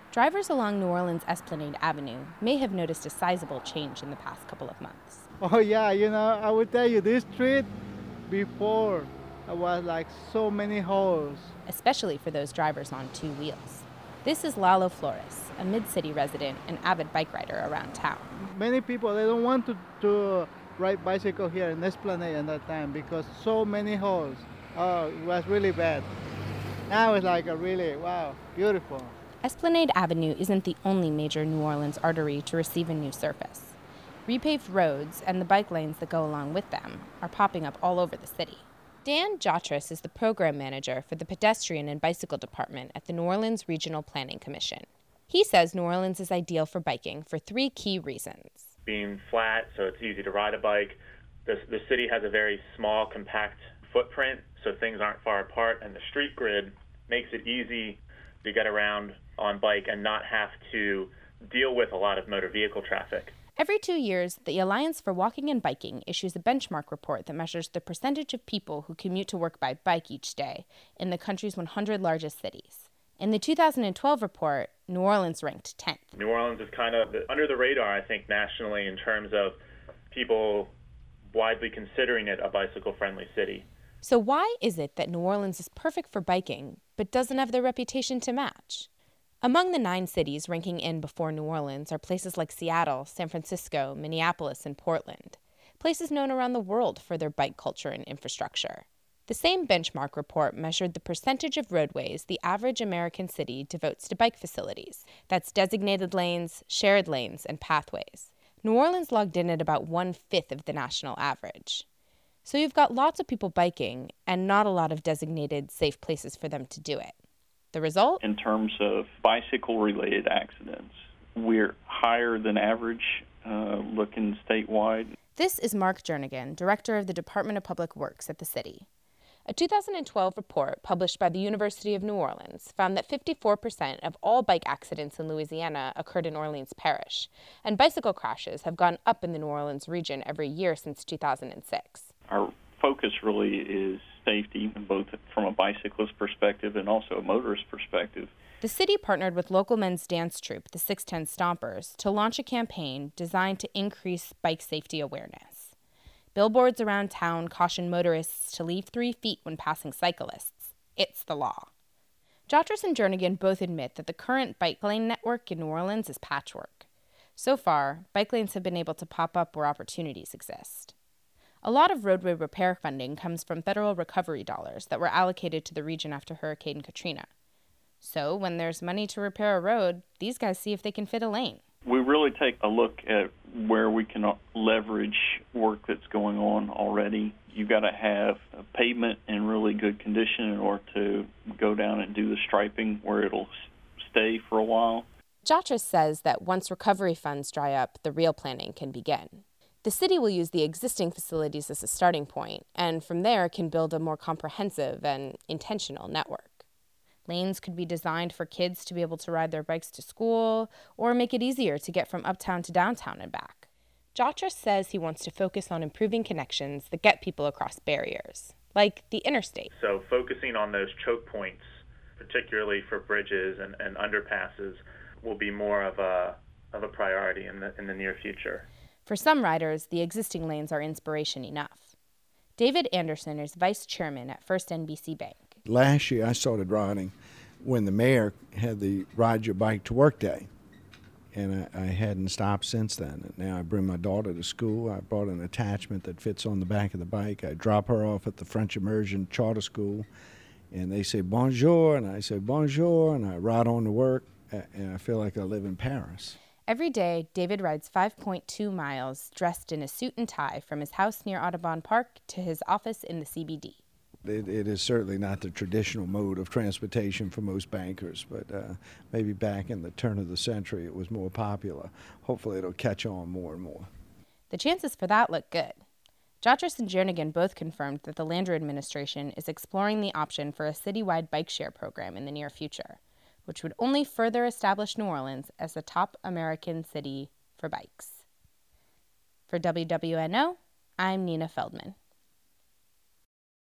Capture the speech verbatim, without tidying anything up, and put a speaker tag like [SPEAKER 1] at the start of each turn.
[SPEAKER 1] Drivers along New Orleans' Esplanade Avenue may have noticed a sizable change in the past couple of months.
[SPEAKER 2] Oh yeah, you know, I would tell you, this street before was like so many holes.
[SPEAKER 1] Especially for those drivers on two wheels. This is Lalo Flores, a mid-city resident and avid bike rider around town.
[SPEAKER 2] Many people, they don't want to, to ride bicycle here in Esplanade at that time because so many holes. Oh, it was really bad. Now it's like a really, wow, beautiful.
[SPEAKER 1] Esplanade Avenue isn't the only major New Orleans artery to receive a new surface. Repaved roads and the bike lanes that go along with them are popping up all over the city. Dan Jotras is the program manager for the pedestrian and bicycle department at the New Orleans Regional Planning Commission. He says New Orleans is ideal for biking for three key reasons.
[SPEAKER 3] Being flat, so it's easy to ride a bike. The, the city has a very small, compact footprint, so things aren't far apart, and the street grid makes it easy to get around on bike and not have to deal with a lot of motor vehicle traffic.
[SPEAKER 1] Every two years, the Alliance for Walking and Biking issues a benchmark report that measures the percentage of people who commute to work by bike each day in the country's one hundred largest cities. In the two thousand twelve report, New Orleans ranked tenth.
[SPEAKER 3] New Orleans is kind of under the radar, I think, nationally in terms of people widely considering it a bicycle-friendly city.
[SPEAKER 1] So why is it that New Orleans is perfect for biking, but doesn't have the reputation to match? Among the nine cities ranking in before New Orleans are places like Seattle, San Francisco, Minneapolis, and Portland, places known around the world for their bike culture and infrastructure. The same benchmark report measured the percentage of roadways the average American city devotes to bike facilities. That's designated lanes, shared lanes, and pathways. New Orleans logged in at about one-fifth of the national average. So you've got lots of people biking and not a lot of designated safe places for them to do it. The result?
[SPEAKER 4] In terms of bicycle-related accidents, we're higher than average uh, looking statewide.
[SPEAKER 1] This is Mark Jernigan, director of the Department of Public Works at the city. A two thousand twelve report published by the University of New Orleans found that fifty-four percent of all bike accidents in Louisiana occurred in Orleans Parish, and bicycle crashes have gone up in the New Orleans region every year since two thousand six.
[SPEAKER 4] Our focus really is safety, both from a bicyclist perspective and also a motorist perspective.
[SPEAKER 1] The city partnered with local men's dance troupe, the six ten Stompers, to launch a campaign designed to increase bike safety awareness. Billboards around town caution motorists to leave three feet when passing cyclists. It's the law. Jotras and Jernigan both admit that the current bike lane network in New Orleans is patchwork. So far, bike lanes have been able to pop up where opportunities exist. A lot of roadway repair funding comes from federal recovery dollars that were allocated to the region after Hurricane Katrina. So when there's money to repair a road, these guys see if they can fit a lane.
[SPEAKER 4] We really take a look at where we can leverage work that's going on already. You've got to have a pavement in really good condition in order to go down and do the striping where it'll stay for a while.
[SPEAKER 1] Jotras says that once recovery funds dry up, the real planning can begin. The city will use the existing facilities as a starting point, and from there can build a more comprehensive and intentional network. Lanes could be designed for kids to be able to ride their bikes to school, or make it easier to get from uptown to downtown and back. Jotras says he wants to focus on improving connections that get people across barriers, like the interstate.
[SPEAKER 3] So focusing on those choke points, particularly for bridges and, and underpasses, will be more of a of a priority in the in the near future.
[SPEAKER 1] For some riders, the existing lanes are inspiration enough. David Anderson is vice chairman at First N B C Bank.
[SPEAKER 5] Last year I started riding when the mayor had the Ride Your Bike to Work Day, and I, I hadn't stopped since then. And now I bring my daughter to school. I brought an attachment that fits on the back of the bike. I drop her off at the French Immersion Charter School, and they say bonjour, and I say bonjour, and I ride on to work, and I feel like I live in Paris.
[SPEAKER 1] Every day, David rides five point two miles dressed in a suit and tie from his house near Audubon Park to his office in the C B D.
[SPEAKER 5] It, it is certainly not the traditional mode of transportation for most bankers, but uh, maybe back in the turn of the century it was more popular. Hopefully it'll catch on more and more.
[SPEAKER 1] The chances for that look good. Jotras and Jernigan both confirmed that the Landrieu administration is exploring the option for a citywide bike share program in the near future, which would only further establish New Orleans as the top American city for bikes. For W W N O, I'm Nina Feldman.